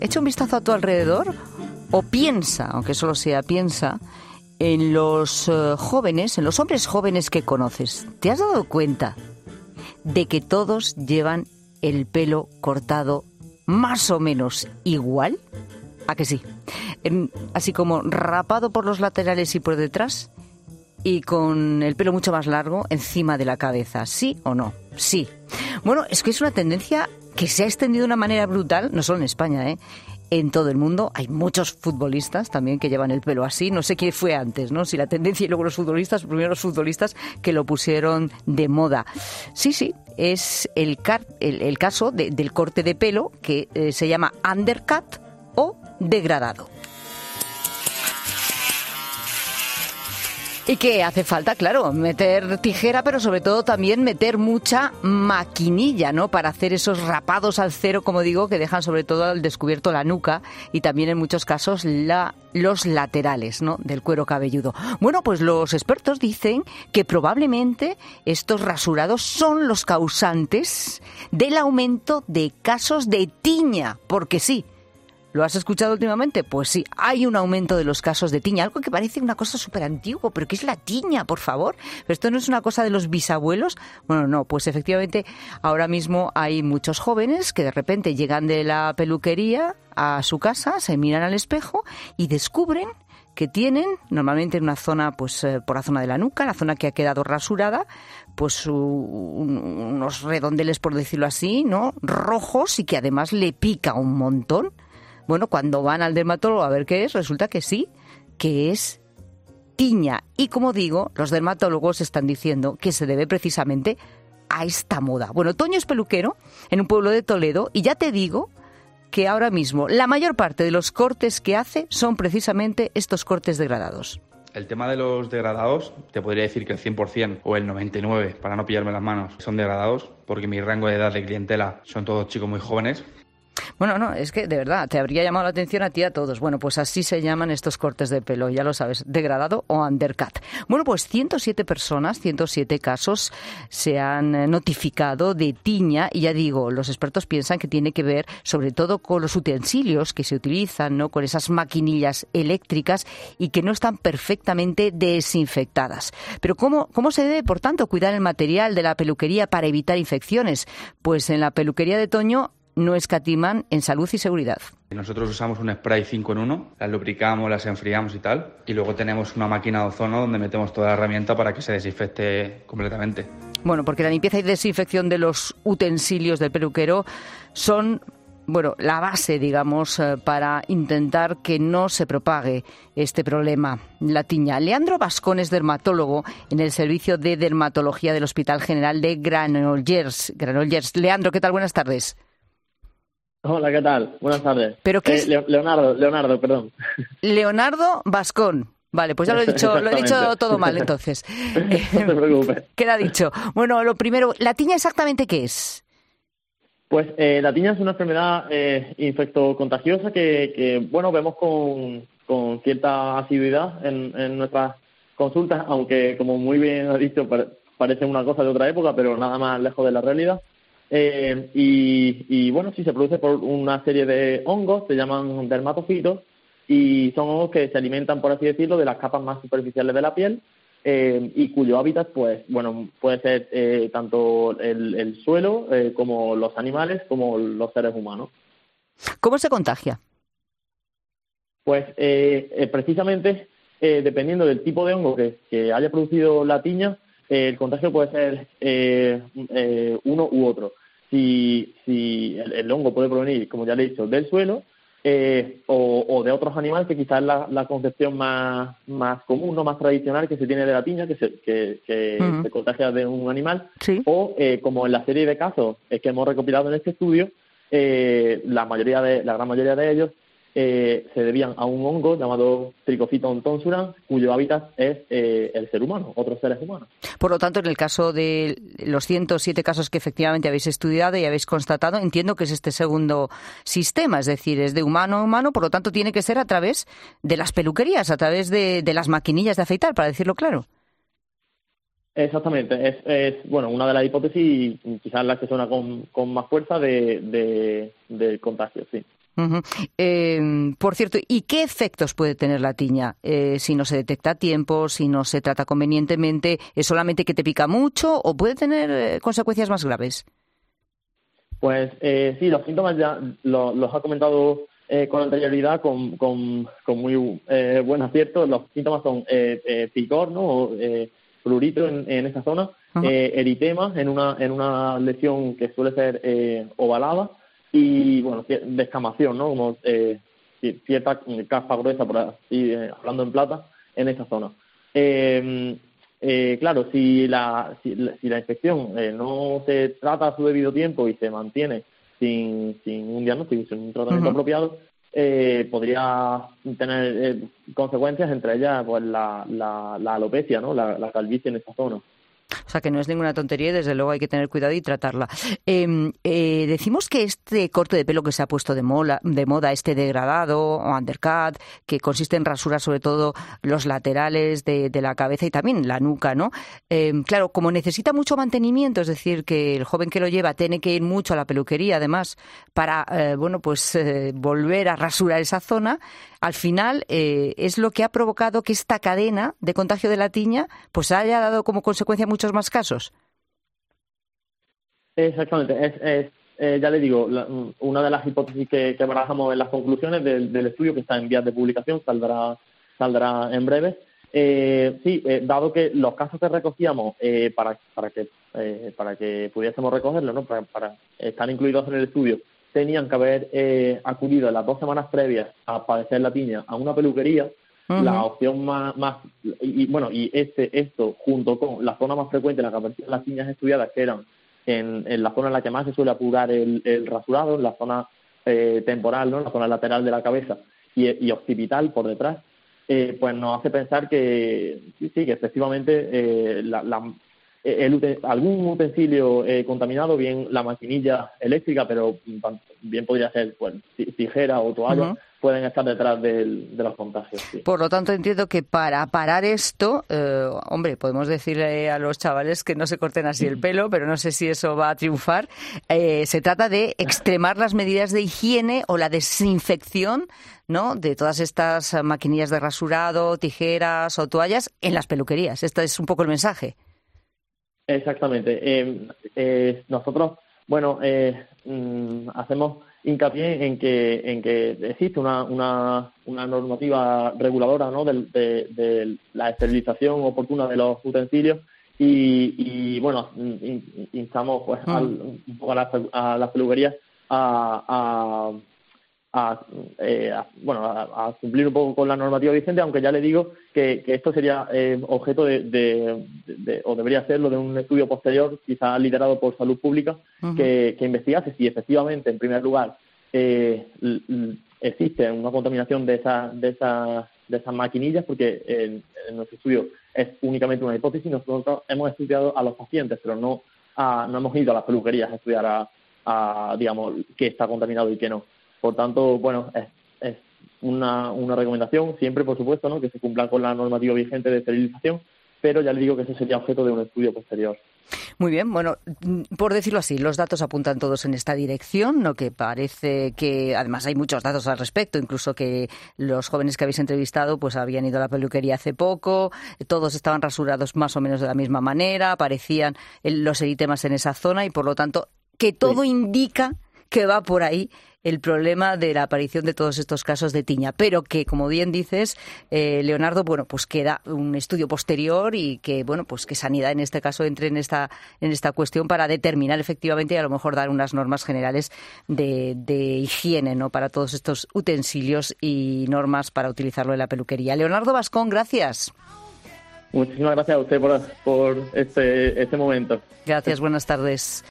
Echa un vistazo a tu alrededor o piensa, aunque solo sea piensa, en los jóvenes, en los hombres jóvenes que conoces. ¿Te has dado cuenta de que todos llevan el pelo cortado más o menos igual? ¿A que sí? Así como rapado por los laterales y por detrás y con el pelo mucho más largo encima de la cabeza. ¿Sí o no? Sí. Bueno, es que es una tendencia que se ha extendido de una manera brutal, no solo en España, en todo el mundo. Hay muchos futbolistas también que llevan el pelo así. No sé quién fue antes, ¿no? Si la tendencia y luego los futbolistas, primero los futbolistas que lo pusieron de moda. Sí, es el caso del corte de pelo que se llama undercut o degradado. Y que hace falta, claro, meter tijera, pero sobre todo también meter mucha maquinilla, ¿no? Para hacer esos rapados al cero, como digo, que dejan sobre todo al descubierto la nuca y también en muchos casos los laterales, ¿no? Del cuero cabelludo. Bueno, pues los expertos dicen que probablemente estos rasurados son los causantes del aumento de casos de tiña, porque sí. ¿Lo has escuchado últimamente? Pues sí, hay un aumento de los casos de tiña, algo que parece una cosa súper antigua, pero ¿qué es la tiña, por favor? ¿Pero esto no es una cosa de los bisabuelos? Bueno, no, pues efectivamente ahora mismo hay muchos jóvenes que de repente llegan de la peluquería a su casa, se miran al espejo y descubren que tienen, normalmente en una zona, pues por la zona de la nuca, la zona que ha quedado rasurada, pues unos redondeles, por decirlo así, ¿no? Rojos y que además le pica un montón. Bueno, cuando van al dermatólogo a ver qué es, resulta que sí, que es tiña. Y como digo, los dermatólogos están diciendo que se debe precisamente a esta moda. Bueno, Toño es peluquero en un pueblo de Toledo y ya te digo que ahora mismo la mayor parte de los cortes que hace son precisamente estos cortes degradados. El tema de los degradados, te podría decir que el 100% o el 99%, para no pillarme las manos, son degradados, porque mi rango de edad de clientela son todos chicos muy jóvenes. Bueno, no, es que de verdad, te habría llamado la atención a ti y a todos. Bueno, pues así se llaman estos cortes de pelo, ya lo sabes, degradado o undercut. Bueno, pues 107 personas, 107 casos se han notificado de tiña y ya digo, los expertos piensan que tiene que ver sobre todo con los utensilios que se utilizan, ¿no? Con esas maquinillas eléctricas y que no están perfectamente desinfectadas. Pero ¿cómo se debe, por tanto, cuidar el material de la peluquería para evitar infecciones? Pues en la peluquería de Toño no escatiman en salud y seguridad. Nosotros usamos un spray 5 en 1, las lubricamos, las enfriamos y tal, y luego tenemos una máquina de ozono donde metemos toda la herramienta para que se desinfecte completamente. Bueno, porque la limpieza y desinfección de los utensilios del peluquero son, bueno, la base, digamos, para intentar que no se propague este problema, la tiña. Leandro Bascón es dermatólogo en el servicio de dermatología del Hospital General de Granollers. Leandro, ¿qué tal? Buenas tardes. Hola, ¿qué tal? Buenas tardes. ¿Pero qué es? Leonardo, perdón. Leonardo Bascón. Vale, pues ya lo he dicho todo mal, entonces. No te preocupes. ¿Qué le ha dicho? Bueno, lo primero, ¿la tiña exactamente qué es? Pues la tiña es una enfermedad infectocontagiosa que vemos con cierta asiduidad en nuestras consultas, aunque, como muy bien ha dicho, parece una cosa de otra época, pero nada más lejos de la realidad. Bueno, sí se produce por una serie de hongos, se llaman dermatofitos, y son hongos que se alimentan, por así decirlo, de las capas más superficiales de la piel, y cuyo hábitat, pues, bueno, puede ser tanto el suelo como los animales, como los seres humanos. ¿Cómo se contagia? Pues precisamente, dependiendo del tipo de hongo que haya producido la tiña, el contagio puede ser uno u otro. Si el hongo puede provenir, como ya le he dicho, del suelo o de otros animales, que quizás es la concepción más común, no más tradicional que se tiene de la tiña, que se contagia de un animal, ¿sí? O como en la serie de casos que hemos recopilado en este estudio, la gran mayoría de ellos se debían a un hongo llamado Trichophyton tonsurans, cuyo hábitat es el ser humano, otros seres humanos. Por lo tanto, en el caso de los 107 casos que efectivamente habéis estudiado y habéis constatado, entiendo que es este segundo sistema, es decir, es de humano a humano, por lo tanto tiene que ser a través de las peluquerías, a través de las maquinillas de afeitar, para decirlo claro. Exactamente, es una de las hipótesis y quizás la que suena con más fuerza del contagio, sí. Uh-huh. Por cierto, ¿y qué efectos puede tener la tiña si no se detecta a tiempo, si no se trata convenientemente? ¿Es solamente que te pica mucho o puede tener consecuencias más graves? Pues sí, los síntomas ya los ha comentado con anterioridad, con muy buen acierto. Los síntomas son picor, ¿no? Prurito en esa zona, uh-huh. Eritema en una lesión que suele ser ovalada y, bueno, descamación, ¿no? Como cierta caspa gruesa, por así, hablando en plata, en esa zona. Claro, si la infección no se trata a su debido tiempo y se mantiene sin un diagnóstico, sin un tratamiento uh-huh. apropiado, podría tener consecuencias, entre ellas pues la alopecia, ¿no? La calvicie en esa zona. O sea, que no es ninguna tontería y desde luego hay que tener cuidado y tratarla. Decimos que este corte de pelo que se ha puesto de moda, este degradado o undercut, que consiste en rasurar sobre todo los laterales de la cabeza y también la nuca, ¿no? Claro, como necesita mucho mantenimiento, es decir, que el joven que lo lleva tiene que ir mucho a la peluquería, además, para, volver a rasurar esa zona, al final es lo que ha provocado que esta cadena de contagio de la tiña pues haya dado como consecuencia muchos más casos. Exactamente. Ya le digo, una de las hipótesis que barajamos en las conclusiones del estudio, que está en vías de publicación, saldrá en breve. Dado que los casos que recogíamos para que pudiésemos recogerlos, ¿no? para estar incluidos en el estudio, tenían que haber acudido en las 2 semanas previas a padecer la tiña a una peluquería. Uh-huh. La opción más esto junto con la zona más frecuente en la que aparecían las tiñas estudiadas, que eran en la zona en la que más se suele apurar el rasurado, en la zona temporal, ¿no? En la zona lateral de la cabeza y occipital por detrás, pues nos hace pensar que efectivamente algún utensilio contaminado, bien la maquinilla eléctrica, pero bien podría ser pues tijera o toalla, uh-huh. pueden estar detrás de los contagios. Sí. Por lo tanto, entiendo que para parar esto, podemos decirle a los chavales que no se corten así el pelo, pero no sé si eso va a triunfar. Se trata de extremar las medidas de higiene o la desinfección, ¿no?, de todas estas maquinillas de rasurado, tijeras o toallas en las peluquerías. Este es un poco el mensaje. Exactamente. Nosotros, hacemos hincapié en que existe una normativa reguladora, ¿no?, de la esterilización oportuna de los utensilios y instamos pues un poco a las peluquerías a cumplir un poco con la normativa vigente, aunque ya le digo que esto sería objeto o debería serlo de un estudio posterior, quizá liderado por Salud Pública, uh-huh. que investigase si efectivamente, en primer lugar, existe una contaminación de esas maquinillas, porque en nuestro estudio es únicamente una hipótesis. Nosotros hemos estudiado a los pacientes, pero no hemos ido a las peluquerías a estudiar digamos, qué está contaminado y qué no. Por tanto, es una recomendación, siempre, por supuesto, ¿no?, que se cumpla con la normativa vigente de esterilización, pero ya le digo que eso sería objeto de un estudio posterior. Muy bien, bueno, por decirlo así, los datos apuntan todos en esta dirección, ¿no?, que parece que, además hay muchos datos al respecto, incluso que los jóvenes que habéis entrevistado pues habían ido a la peluquería hace poco, todos estaban rasurados más o menos de la misma manera, aparecían los eritemas en esa zona y, por lo tanto, que todo indica que va por ahí el problema de la aparición de todos estos casos de tiña, pero que, como bien dices, Leonardo, pues queda un estudio posterior y que, pues que Sanidad en este caso entre en esta cuestión para determinar efectivamente y a lo mejor dar unas normas generales de higiene, ¿no?, para todos estos utensilios y normas para utilizarlo en la peluquería. Leonardo Bascón, gracias. Muchísimas gracias a usted por este momento. Gracias, buenas tardes.